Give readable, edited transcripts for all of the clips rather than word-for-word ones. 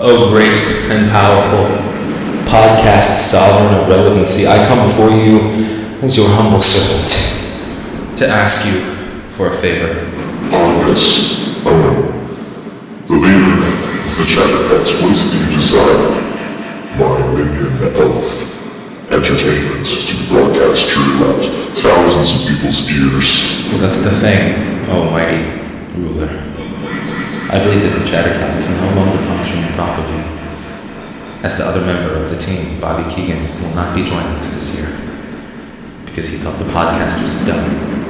O great and powerful podcast sovereign of relevancy, I come before you as your humble servant to ask you for a favor. Oh yes, the leader of the Chatterbox, what is it you desire? My minion elf entertainment to broadcast through thousands of people's ears. Well, that's the thing, O mighty ruler. I believe that the Chattercast can no longer function properly, as the other member of the team, Bobby Keegan, will not be joining us this year, because he thought the podcast was done.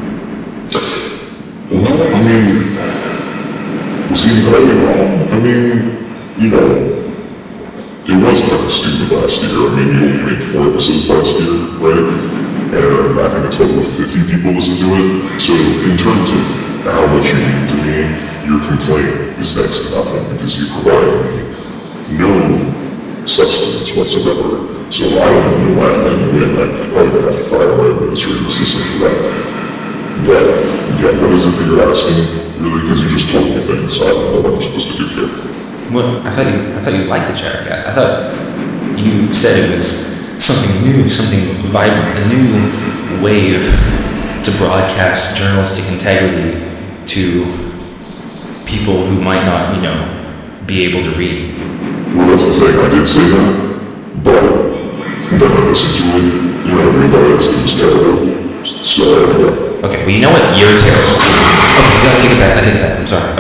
Well, I mean, was he entirely wrong? I mean, you know, it was kind of stupid last year. I mean, you only made 4 episodes last year, right? And I think a total of 50 people listened to it. So in terms of how much you mean to me, your complaint is next to nothing because you provide me no substance whatsoever. So I don't even know why I'm in the win. I'm probably going to have to fire my administrative assistant for that. But, yeah, what is it that you're asking? Really, because you just told me things, so I don't know what I'm supposed to do here. Well, I thought you liked the Chattercast. I thought you said it was something new, something vibrant, a new wave to broadcast journalistic integrity to people who might not, be able to read. Well, that's the thing, I did say that, but then I listened to it, I realized it was terrible, so yeah. Okay, well, you know what? You're terrible. Okay, I take it back, I'm sorry,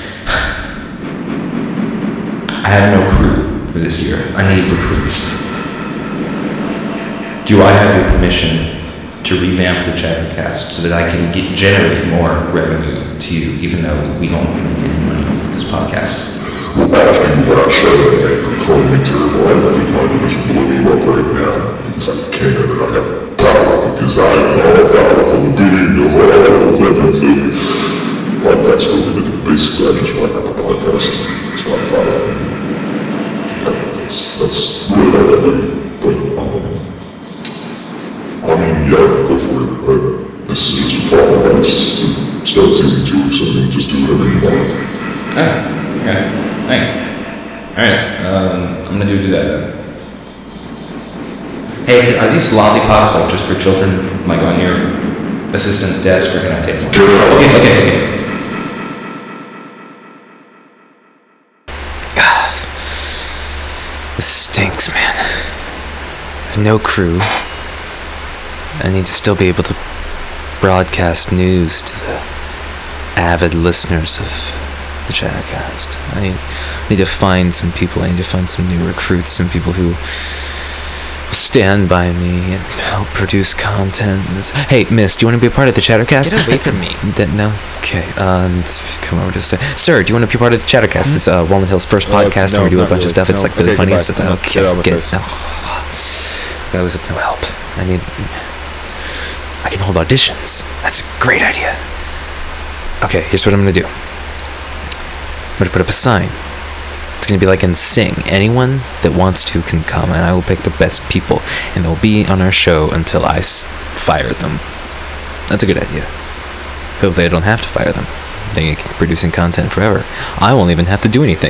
I have no crew for this year. I need recruits. Do I have your permission to revamp the Chattercast so that I can generate more revenue to you, even though we don't make any money off of this podcast? Well, after what I showed and calling me terrible, I think my permission blew me up right now because I can and I have power because I am all powerful and being of all of everything. Podcast over, basically I just want to have a podcast. That's what I thought of. That's really all I do. But, I mean, yeah, go for it, but this is just a problem. I just start season 2 or something, just do whatever you want. Oh, okay, thanks. Alright, I'm gonna do that then. Hey, are these lollipops like just for children, like on your assistant's desk, or can I take one? Okay. This stinks, man. No crew. I need to still be able to broadcast news to the avid listeners of the Chattercast. I need to find some people. I need to find some new recruits, some people who will stand by me and help produce content. Hey, miss, do you want to be a part of the Chattercast? Get away from me. No? Okay. Come over to say, sir, do you want to be part of the Chattercast? Mm-hmm. It's Walnut Hill's first podcast, and we do a bunch of stuff. It's like really funny and stuff. Okay, that was of no help. I mean, I can hold auditions. That's a great idea. Okay, here's what I'm gonna do. I'm gonna put up a sign. It's gonna be like in Sing. Anyone that wants to can come, and I will pick the best people, and they'll be on our show until I fire them. That's a good idea. Hopefully I don't have to fire them. They can keep producing content forever. I won't even have to do anything.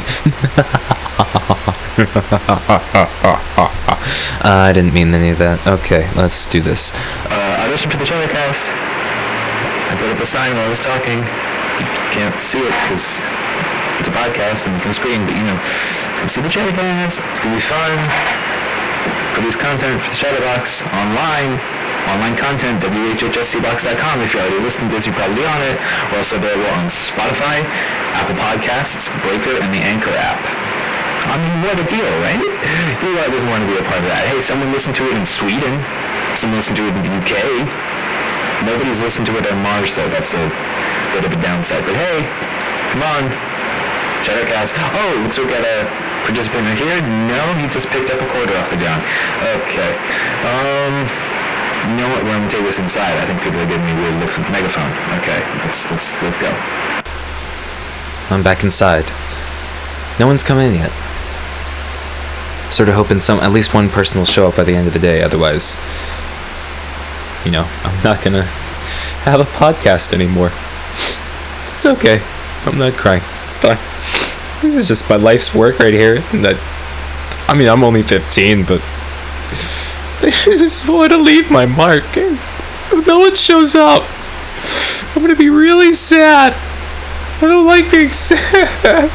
I didn't mean any of that. Okay, let's do this. Audition for the Chattercast. I put up a sign while I was talking. You can't see it because it's a podcast and you can screen, but come see the Chattercast. It's gonna be fun. Produce content for the Chatterbox online content, whhscbox.com. If you're already listening to this, you're probably on it. We're also available on Spotify, Apple Podcasts, Breaker, and the Anchor app. I mean, what a deal, right? Who doesn't want to be a part of that? Hey, someone listened to it in Sweden. Someone listened to it in the UK. Nobody's listened to it on Mars, though. That's a bit of a downside. But hey, come on. Chattercast. Oh, looks like we got a participant right here. No, he just picked up a quarter off the ground. Okay. You know what? We're gonna take this inside. I think people are giving me weird looks with the megaphone. Okay, let's go. I'm back inside. No one's come in yet. Sort of hoping at least one person will show up by the end of the day. Otherwise, I'm not gonna have a podcast anymore. It's okay. I'm not crying. It's fine. This is just my life's work right here. I mean, I'm only 15, but I just want to leave my mark. If no one shows up, I'm gonna be really sad. I don't like being sad.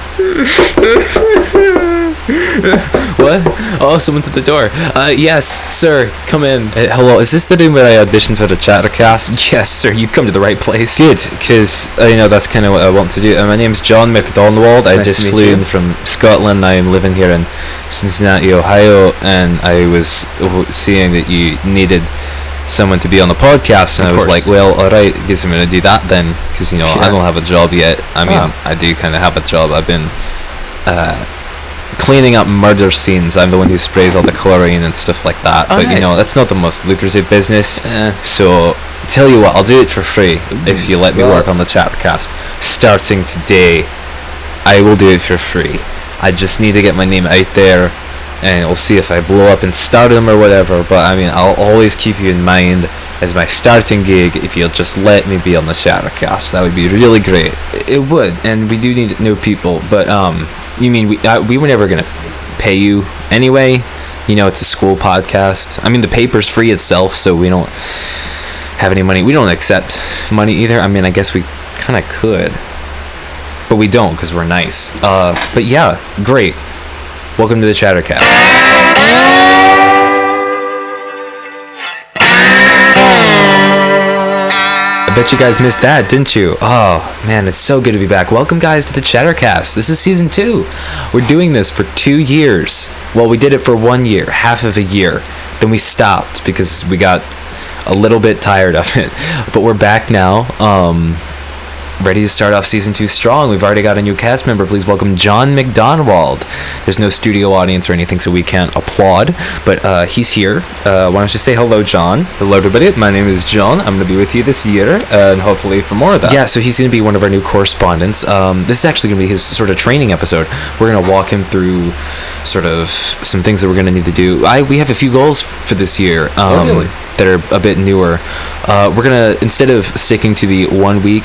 What? Oh, someone's at the door. Yes, sir. Come in. Hello, is this the room where I auditioned for the Chattercast? Yes, sir. You've come to the right place. Good, because that's kind of what I want to do. My name's John McDonald. I just flew in from Scotland. I am living here in Cincinnati, Ohio, and I was seeing that you needed someone to be on the podcast, and I was like, well, alright, guess I'm gonna do that then, because I don't have a job yet. I mean, I do kind of have a job. I've been cleaning up murder scenes. I'm the one who sprays all the chlorine and stuff like that. But nice. That's not the most lucrative business. So tell you what, I'll do it for free if you let me work on the Chattercast. Starting today, I will do it for free. I just need to get my name out there, and we'll see if I blow up in stardom or whatever. But I mean, I'll always keep you in mind as my starting gig if you'll just let me be on the Chattercast. That would be really great. It would, and we do need new people. But you mean we were never gonna pay you anyway? It's a school podcast. I mean, the paper's free itself, so we don't have any money. We don't accept money either. I mean, I guess we kind of could, but we don't because we're nice. But yeah, great. Welcome to the Chattercast. I bet you guys missed that, didn't you? Oh, man, it's so good to be back. Welcome, guys, to the Chattercast. This is season 2. We're doing this for 2 years. Well, we did it for 1 year, half of a year. Then we stopped because we got a little bit tired of it. But we're back now. Ready to start off season 2 strong. We've already got a new cast member. Please welcome John McDonald. There's no studio audience or anything, so we can't applaud, but he's here. Why don't you say hello, John? Hello, everybody. My name is John. I'm going to be with you this year, and hopefully for more of that. Yeah, so he's going to be one of our new correspondents. This is actually going to be his sort of training episode. We're going to walk him through sort of some things that we're going to need to do. We have a few goals for this year really? That are a bit newer. We're going to, instead of sticking to the 1 week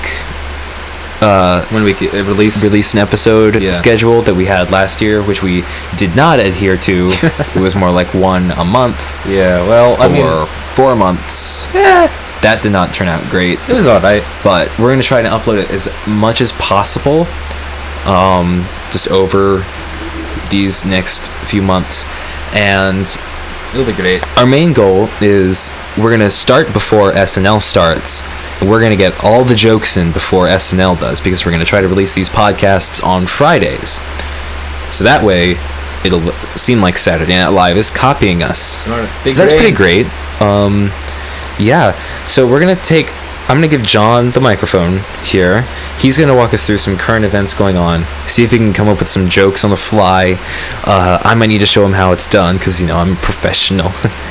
release an episode schedule that we had last year, which we did not adhere to. It was more like one a month. Yeah, well, I mean, 4 months. Yeah, that did not turn out great. It was alright, but we're gonna try to upload it as much as possible, just over these next few months, and it'll be great. Our main goal is we're gonna start before SNL starts. We're going to get all the jokes in before SNL does, because we're going to try to release these podcasts on Fridays. So that way, it'll seem like Saturday Night Live is copying us. So that's pretty great. Yeah, so I'm going to give John the microphone here. He's going to walk us through some current events going on, see if he can come up with some jokes on the fly. I might need to show him how it's done, because, I'm a professional.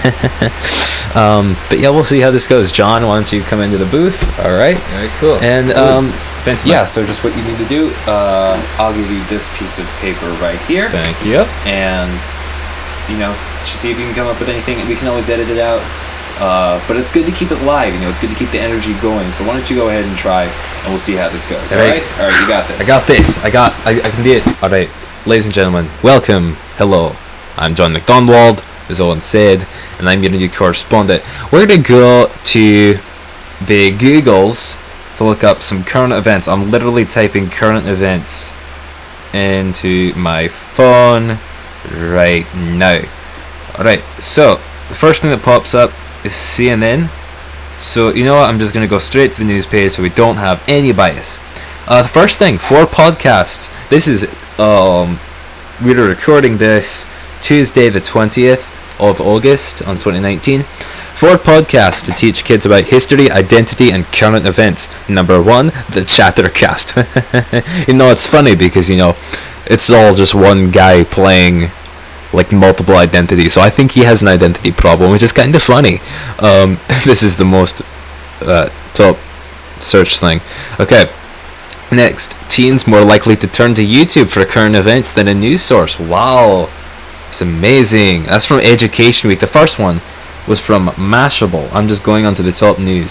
But yeah, we'll see how this goes. John, why don't you come into the booth? All right. Very cool. And yeah, so just what you need to do, I'll give you this piece of paper right here. Thank you. And, just see if you can come up with anything. We can always edit it out. But it's good to keep it live, it's good to keep the energy going. So why don't you go ahead and try, and we'll see how this goes. All right, you got this. I got this. I can do it. All right, ladies and gentlemen, welcome. Hello, I'm John McDonald, as Owen said, and I'm your new correspondent. We're gonna go to the Googles to look up some current events. I'm literally typing current events into my phone right now. All right, so the first thing that pops up is CNN. So you know what, I'm just going to go straight to the news page so we don't have any bias. The first thing, 4 podcasts. This is we're recording this Tuesday the 20th of August on 2019. 4 podcasts to teach kids about history, identity, and current events. Number 1, the Chattercast. It's funny because it's all just one guy playing like multiple identities, so I think he has an identity problem, which is kind of funny. This is the most top search thing. Okay, next, teens more likely to turn to YouTube for current events than a news source. Wow, it's amazing. That's from Education Week. The first one was from Mashable. I'm just going on to the top news.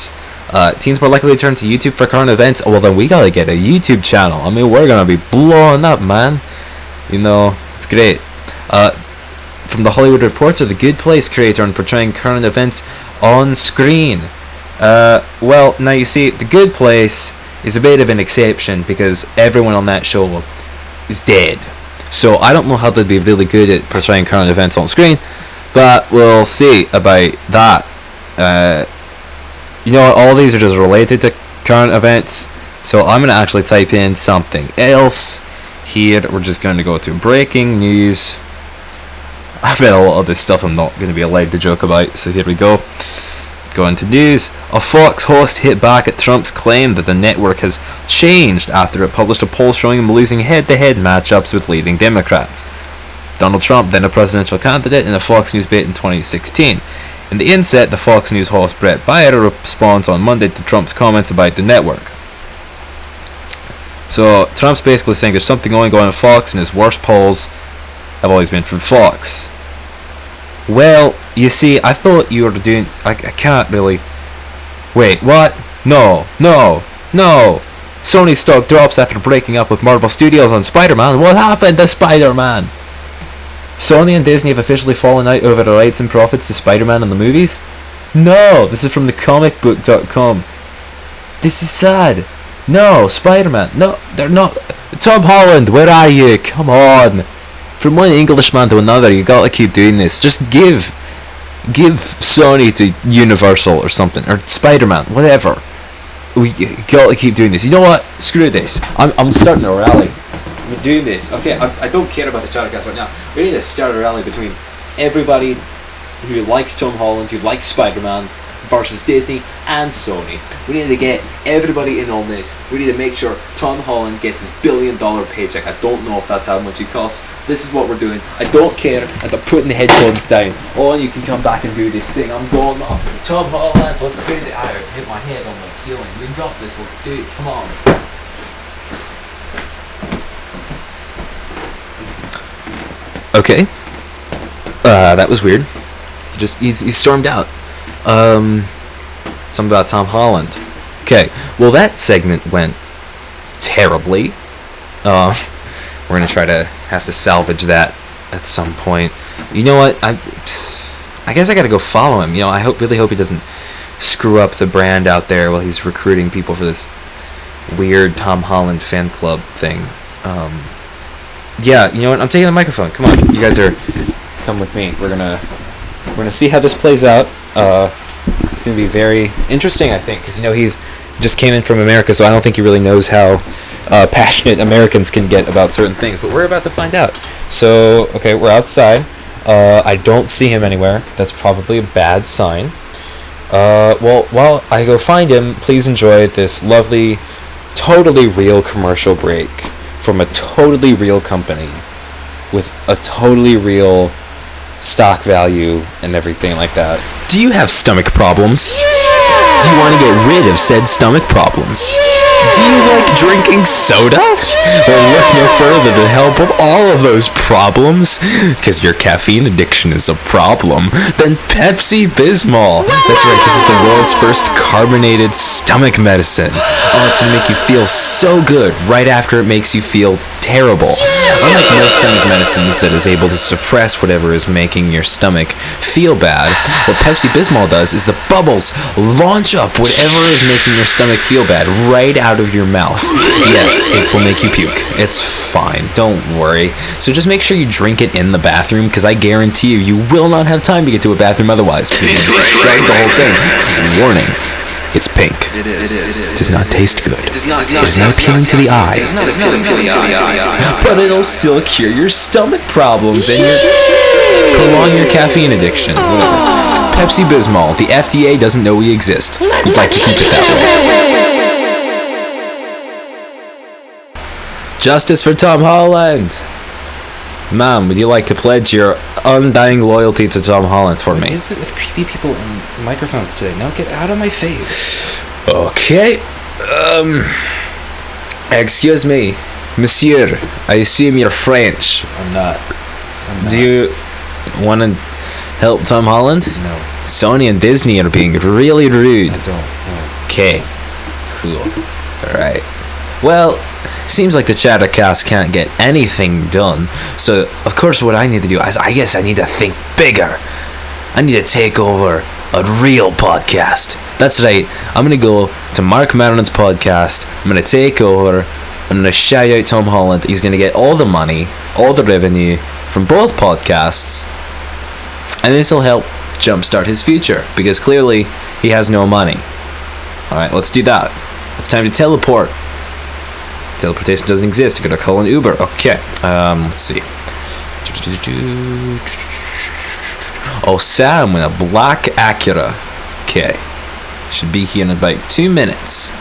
Teens more likely to turn to YouTube for current events. Oh, well, then we gotta get a YouTube channel. I mean, we're gonna be blowing up, man. You know, it's great. From the Hollywood Reporter, The Good Place creator on portraying current events on screen. Well, now you see, The Good Place is a bit of an exception because everyone on that show is dead. So I don't know how they'd be really good at portraying current events on screen, but we'll see about that. You know what, all these are just related to current events, so I'm going to actually type in something else here. We're just going to go to breaking news. I bet a lot of this stuff I'm not going to be allowed to joke about, so here we go. Go into news. A Fox host hit back at Trump's claim that the network has changed after it published a poll showing him losing head-to-head matchups with leading Democrats. Donald Trump, then a presidential candidate, in a Fox News debate in 2016. In the inset, the Fox News host Brett Baier responds on Monday to Trump's comments about the network. So Trump's basically saying there's something going on at Fox, and his worst polls have always been from Fox. Well, you see, I thought you were doing... I can't really... Wait, what? No. Sony stock drops after breaking up with Marvel Studios on Spider-Man. What happened to Spider-Man? Sony and Disney have officially fallen out over the rights and profits to Spider-Man in the movies? No, this is from thecomicbook.com. This is sad. No, Spider-Man. No, they're not. Tom Holland, where are you? Come on. From one Englishman to another, you gotta keep doing this. Just give Sony to Universal or something, or Spider-Man, whatever. We gotta keep doing this. You know what? Screw this. I'm starting a rally. We're doing this. Okay, I don't care about the Chattercast right now. We need to start a rally between everybody who likes Tom Holland, who likes Spider-Man, versus Disney and Sony. We need to get everybody in on this. We need to make sure Tom Holland gets his $1 billion paycheck. I don't know if that's how much it costs. This is what we're doing. I don't care. And they're putting the headphones down. Oh, you can come back and do this thing. I'm going off. Tom Holland, let's do it. I hit my head on the ceiling. We got this. Let's do it. Come on. Okay. That was weird. He stormed out. Something about Tom Holland. Okay, well that segment went terribly. We're gonna try to have to salvage that at some point. You know what? I guess I gotta go follow him. You know, I really hope he doesn't screw up the brand out there while he's recruiting people for this weird Tom Holland fan club thing. Yeah, you know what? I'm taking the microphone. Come on, you guys come with me. We're gonna see how this plays out. It's gonna be very interesting, I think, because he just came in from America, so I don't think he really knows how passionate Americans can get about certain things. But we're about to find out. So, okay, we're outside. I don't see him anywhere. That's probably a bad sign. Well, while I go find him, please enjoy this lovely, totally real commercial break from a totally real company with a totally real stock value and everything like that. Do you have stomach problems? Yeah! Do you want to get rid of said stomach problems? Yeah! Do you like drinking soda? Yeah! Well, look no further to help with all of those problems, because your caffeine addiction is a problem, than Pepsi Bismol. Wow! That's right, this is the world's first carbonated stomach medicine. Oh, it's going to make you feel so good right after it makes you feel terrible. Unlike most stomach medicines that is able to suppress whatever is making your stomach feel bad, what Pepsi Bismol does is the bubbles launch up whatever is making your stomach feel bad right out of your mouth. Yes, it will make you puke. It's fine, don't worry. So just make sure you drink it in the bathroom, because I guarantee you will not have time to get to a bathroom otherwise. Because you destroyed the whole thing. Warning. It's pink. It does not taste good. It is not appealing to the eye. But it'll still cure your stomach problems and prolong your caffeine addiction. Whatever. Pepsi Bismol. The FDA doesn't know we exist. We'd like to keep it that way. Justice for Tom Holland. Ma'am, would you like to pledge your undying loyalty to Tom Holland for me? What is it with creepy people and microphones today? Now get out of my face. Okay. Excuse me, monsieur. I assume you're French. I'm not. Do you want to help Tom Holland? No. Sony and Disney are being really rude. I don't. No. Okay. Cool. Alright. Well, seems like the Chattercast can't get anything done. So, of course, what I need to do is I guess I need to think bigger. I need to take over a real podcast. That's right. I'm going to go to Mark Maron's podcast. I'm going to take over. I'm going to shout out Tom Holland. He's going to get all the money, all the revenue from both podcasts. And this will help jumpstart his future, because clearly he has no money. Alright, let's do that. It's time to teleport. Teleportation doesn't exist. You gotta call an Uber. Okay. Let's see. Oh, Sam with a black Acura. Okay. Should be here in about 2 minutes.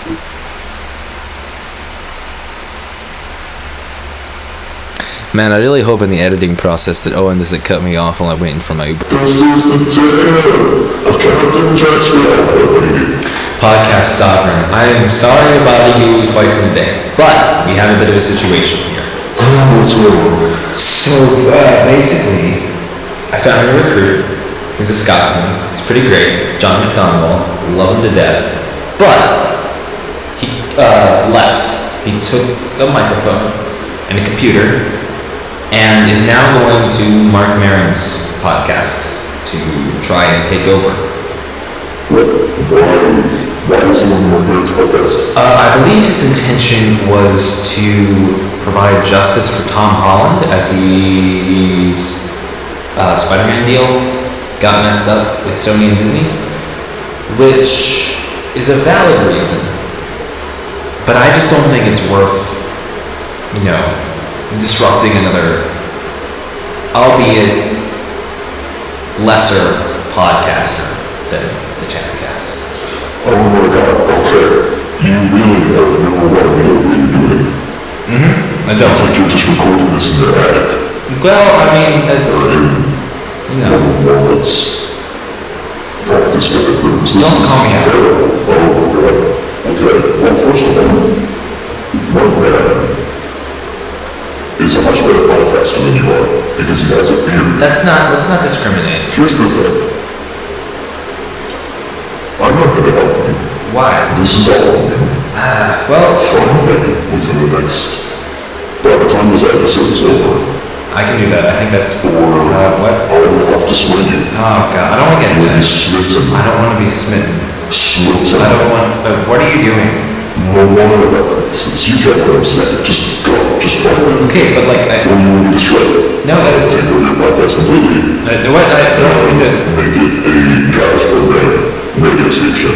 Man, I really hope in the editing process that Owen doesn't cut me off while I'm waiting for my Uber. This is the tale of Captain Jack Sparrow. Podcast Sovereign, I am sorry to bother you twice in a day, but we have a bit of a situation here. What's wrong? So, basically, I found a recruit. He's a Scotsman. He's pretty great. John McDonald. Love him to death. But he left. He took a microphone and a computer and is now going to Mark Maron's podcast to try and take over. Why is he on Mark Maron's podcast? I believe his intention was to provide justice for Tom Holland as his Spider-Man deal got messed up with Sony and Disney, which is a valid reason. But I just don't think it's worth, disrupting another, albeit lesser podcaster than the Chattercast. Oh my god, okay. You really have no idea what you're doing. I don't. It's like you're just recording this in your attic. Well, I mean, it's, Well, let's practice better things. Don't call me out. Terrible. Oh my god. Okay, well, first of all, Mark Maron is a much better podcaster than you are, because he has a beard. let's not discriminate. Here's the thing. I'm not going to help you. Why? This is all on you. Well, Maybe within the next, by the time this episode is over, I can do that. I think that's, or what? I will have to swing you. Oh god, I don't want to get into Be this. smitten. I don't want to be smitten. Smitten. I don't want, what are you doing? Moana references. You get what I'm saying. Just go. Just follow it. Okay, but like, When you want to destroy it. no, that's, Take over your podcast completely. what, I don't mean to, Make it a Jasper radio station.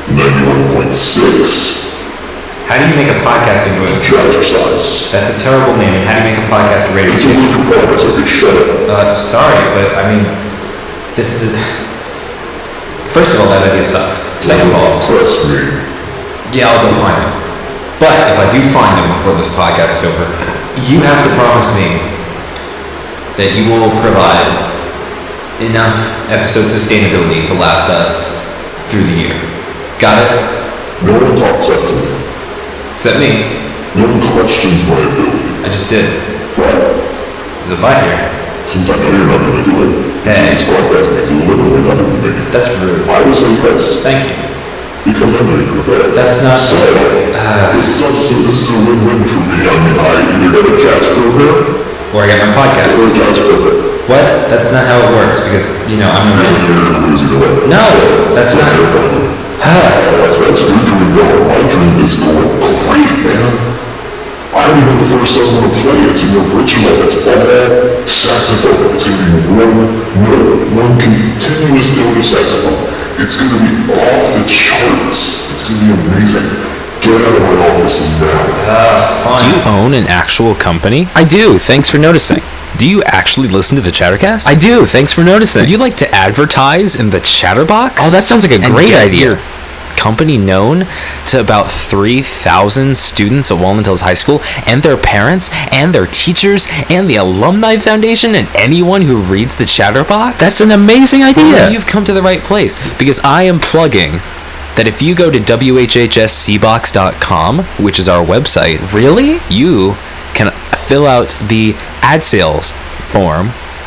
91.6. how do you make a podcast into a, Jazzercise. that's a terrible name, and how do you make a podcast a radio It's a station? work in progress. Okay, shut up. Sorry, but I mean, this is, first of all, that idea sucks. Second of all, Trust me. yeah, I'll go find them. But if I do find them before this podcast is over, you have to promise me that you will provide enough episode sustainability to last us through the year. Got it? No one talks up to me. Except me. No one questions my ability. I just did. But There's a butt here. since I know you're not going to do it, Hey. since this podcast means literally nothing to me, That's rude. I will say yes. Thank you. Because I know you're prepared. That's not... So, this is a win-win for me. I mean, I either get a jazz program Or I got my or a podcast. jazz program. What? That's not how it works, because, I'm And a... you're going to lose either way. No, So, that's not- your problem. Otherwise, that's your dream going. My dream is going great, man. I'm even the first someone to play it. It's an original. It's all saxophone. It's going to be one continuous note of saxophone. It's going to be off the charts. It's going to be amazing. Get out of my office now. Fine. Do you own an actual company? I do. Thanks for noticing. Do you actually listen to the Chattercast? I do. Thanks for noticing. Would you like to advertise in the Chatterbox? Oh, that sounds like a great idea. Your company known to about 3,000 students at Walnut Hills High School, and their parents, and their teachers, and the Alumni Foundation, and anyone who reads the Chatterbox? That's an amazing idea. Well, you've come to the right place, because I am plugging that if you go to whhscbox.com, which is our website, really, you can fill out the ad sales form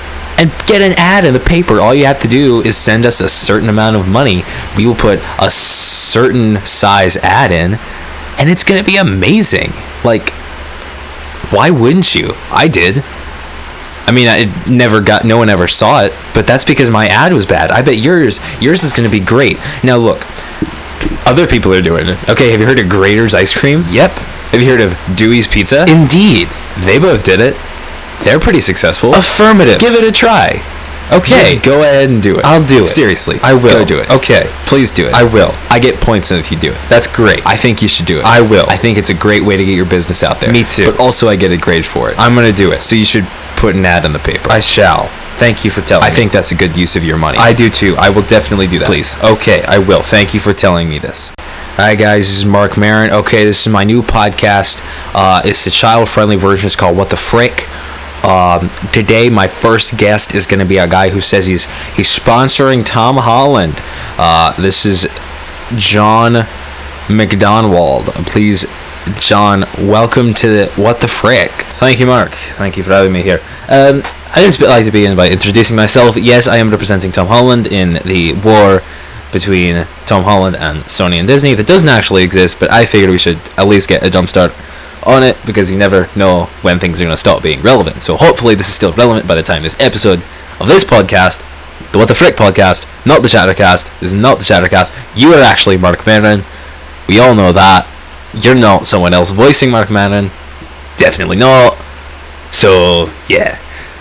and get an ad in the paper. All you have to do is send us a certain amount of money. We will put a certain size ad in, and it's going to be amazing. Like, why wouldn't you? I did. I mean, no one ever saw it, but that's because my ad was bad. I bet yours is going to be great. Now look, other people are doing it. Okay, have you heard of Grater's Ice Cream? Yep. Have you heard of Dewey's Pizza? Indeed. They both did it. They're pretty successful. Affirmative. Give it a try. Okay. Just go ahead and do it. I'll do it. Seriously. I will. Go do it. Okay. Please do it. I will. I get points if you do it. That's great. I think you should do it. I will. I think it's a great way to get your business out there. Me too. But also I get a grade for it. I'm going to do it. So you should put an ad in the paper. I shall. Thank you for telling me. I think that's a good use of your money. I do too. I will definitely do that. Please. Okay, I will. Thank you for telling me this. Alright guys, this is Mark Maron. Okay, this is my new podcast. It's a child-friendly version. It's called What the Frick. Today my first guest is going to be a guy who says he's sponsoring Tom Holland. This is John McDonald. Please, John, welcome to What the Frick. Thank you, Mark. Thank you for having me here. I just like to begin by introducing myself. Yes, I am representing Tom Holland in the war between Tom Holland and Sony and Disney that doesn't actually exist, but I figured we should at least get a jump start on it because you never know when things are going to stop being relevant. So hopefully this is still relevant by the time this episode of this podcast, the What the Frick podcast, not the Chattercast, this is not the Chattercast. You are actually Mark Maron. We all know that. You're not someone else voicing Mark Maron. Definitely not. So, yeah.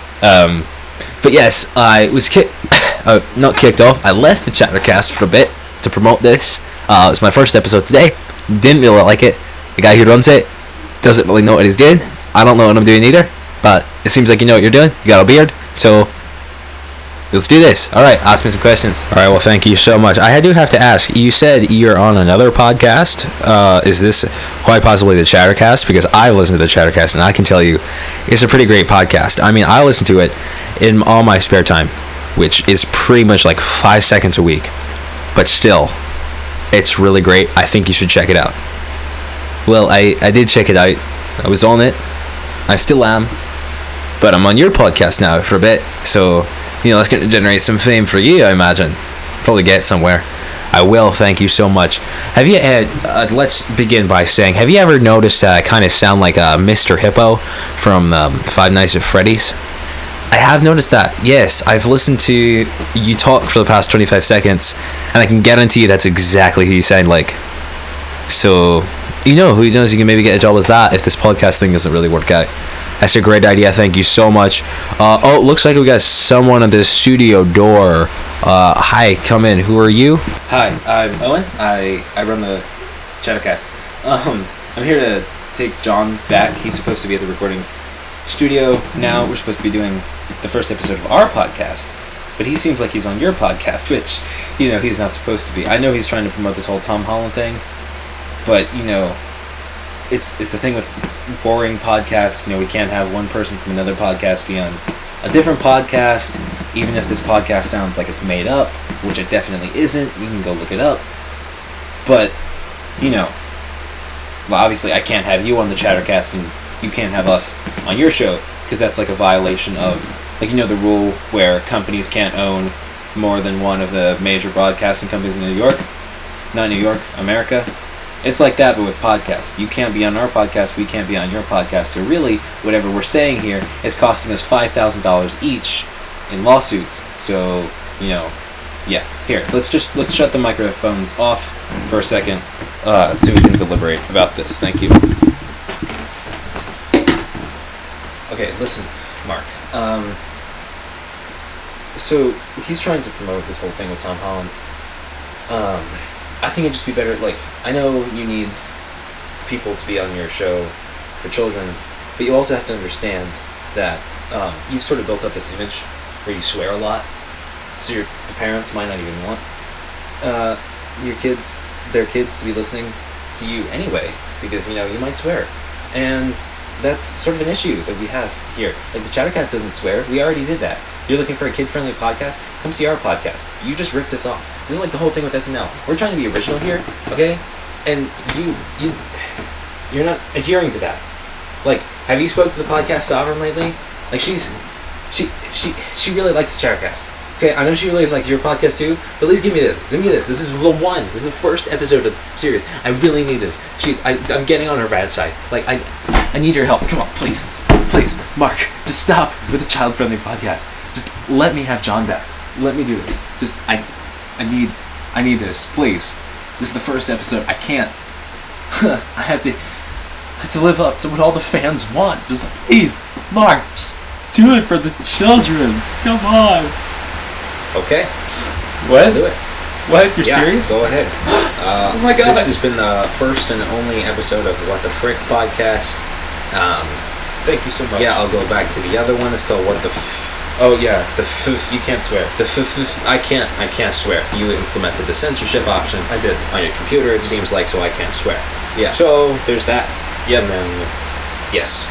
But yes, I was not kicked off. I left the Chattercast for a bit to promote this. It was my first episode today. Didn't really like it. The guy who runs it doesn't really know what he's doing. I don't know what I'm doing either. But it seems like you know what you're doing. You got a beard. So, let's do this. Alright, ask me some questions. Alright, well, thank you so much. I do have to ask, you said you're on another podcast. Is this quite possibly the Chattercast? Because I listen to the Chattercast, and I can tell you, it's a pretty great podcast. I mean, I listen to it in all my spare time, which is pretty much like 5 seconds a week. But still, it's really great. I think you should check it out. Well, I did check it out. I was on it. I still am. But I'm on your podcast now for a bit, so that's going to generate some fame for you, I imagine. Probably get somewhere. I will, thank you so much. Have you let's begin by saying, have you ever noticed I kind of sound like Mr. Hippo from Five Nights at Freddy's? I have noticed that, yes. I've listened to you talk for the past 25 seconds, and I can guarantee you that's exactly who you sound like. So, who knows, you can maybe get a job as that if this podcast thing doesn't really work out. That's a great idea. Thank you so much. It looks like we got someone at the studio door. Hi, come in. Who are you? Hi, I'm Owen. I run the Chattercast. I'm here to take John back. He's supposed to be at the recording studio now. We're supposed to be doing the first episode of our podcast. But he seems like he's on your podcast, which, he's not supposed to be. I know he's trying to promote this whole Tom Holland thing. But, it's a thing with boring podcasts. We can't have one person from another podcast be on a different podcast, even if this podcast sounds like it's made up, which it definitely isn't. You can go look it up. But, well, obviously I can't have you on the Chattercast and you can't have us on your show, because that's like a violation of, the rule where companies can't own more than one of the major broadcasting companies in New York. Not New York, America. It's like that, but with podcasts. You can't be on our podcast, we can't be on your podcast. So really, whatever we're saying here is costing us $5,000 each in lawsuits. So, yeah. Here, let's shut the microphones off for a second, so we can deliberate about this. Thank you. Okay, listen, Mark. So he's trying to promote this whole thing with Tom Holland. I think it'd just be better, I know you need people to be on your show for children, but you also have to understand that you've sort of built up this image where you swear a lot, so the parents might not even want their kids to be listening to you anyway, because, you might swear. And that's sort of an issue that we have here. The Chattercast doesn't swear. We already did that. You're looking for a kid-friendly podcast? Come see our podcast. You just ripped this off. This is like the whole thing with SNL. We're trying to be original here, okay? And you're not adhering to that. Have you spoke to the podcast Sovereign lately? She's She really likes the Characast. Okay, I know she really likes your podcast too, but at least give me this. This is the one. This is the first episode of the series. I really need this. I'm getting on her bad side. Like, I need your help. Come on, please. Please, Mark, just stop with the child-friendly podcast. Just let me have John back. Let me do this. Just, I need this, please. This is the first episode. I can't. I have to live up to what all the fans want. Just, please, Mark, just do it for the children. Come on. Okay. What? I'll do it. What? You're serious? Go ahead. Oh my God. This has been the first and only episode of What the Frick podcast. Thank you so much. Yeah, I'll go back to the other one. It's called What the Oh yeah, You can't swear. I can't swear. You implemented the censorship option. I did. On your computer, it seems like, so I can't swear. Yeah. So there's that. Yep. And then, yes.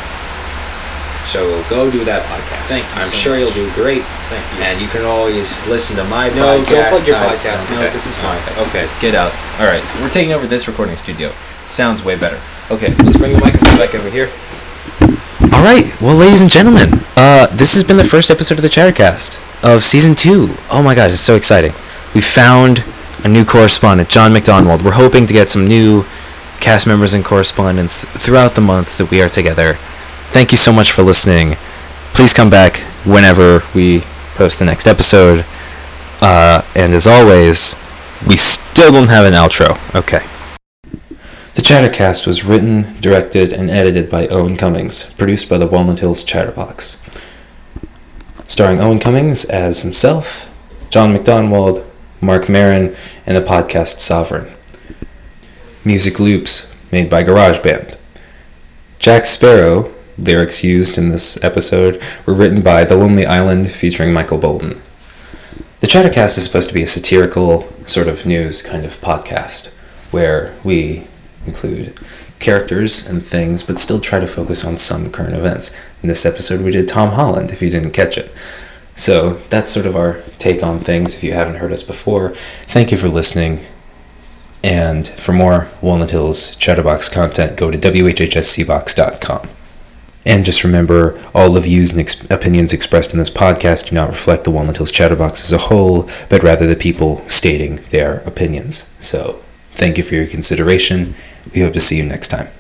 So go do that podcast. Thank you. I'm sure you'll do great. Thank you. And you can always listen to my No, podcast. don't plug your podcast. No, Okay. this is mine. Okay. Get out. All right, we're taking over this recording studio. It sounds way better. Okay, let's bring the microphone back over here. All right, well, ladies and gentlemen, this has been the first episode of the Chattercast of season 2. Oh my gosh, it's so exciting. We found a new correspondent, John McDonald. We're hoping to get some new cast members and correspondents throughout the months that we are together. Thank you so much for listening. Please come back whenever we post the next episode. And as always, we still don't have an outro. Okay. The Chattercast was written, directed, and edited by Owen Cummings, produced by the Walnut Hills Chatterbox. Starring Owen Cummings as himself, John McDonald, Mark Marin, and the podcast Sovereign. Music loops made by GarageBand. Jack Sparrow, lyrics used in this episode, were written by The Lonely Island featuring Michael Bolton. The Chattercast is supposed to be a satirical, sort of news kind of podcast, where we include characters and things, but still try to focus on some current events. In this episode, we did Tom Holland, if you didn't catch it. So that's sort of our take on things. If you haven't heard us before, thank you for listening. And for more Walnut Hills Chatterbox content, go to whhscbox.com. And just remember, all the views and opinions expressed in this podcast do not reflect the Walnut Hills Chatterbox as a whole, but rather the people stating their opinions. So, thank you for your consideration. We hope to see you next time.